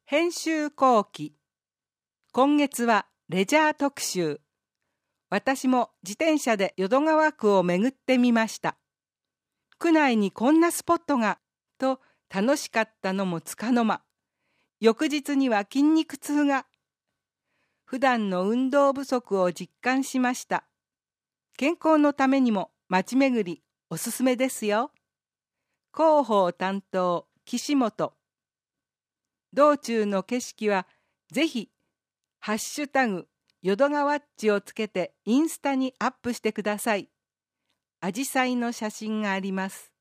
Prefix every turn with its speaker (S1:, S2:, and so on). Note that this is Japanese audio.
S1: 編集後期。今月はレジャー特集。私も自転車で淀川区を巡ってみました。区内にこんなスポットが、と楽しかったのもつかの間。翌日には筋肉痛が。普段の運動不足を実感しました。健康のためにも街巡りおすすめですよ。広報担当岸本。道中の景色はぜひハッシュタグ淀川っちをつけてインスタにアップしてください。アジサイの写真があります。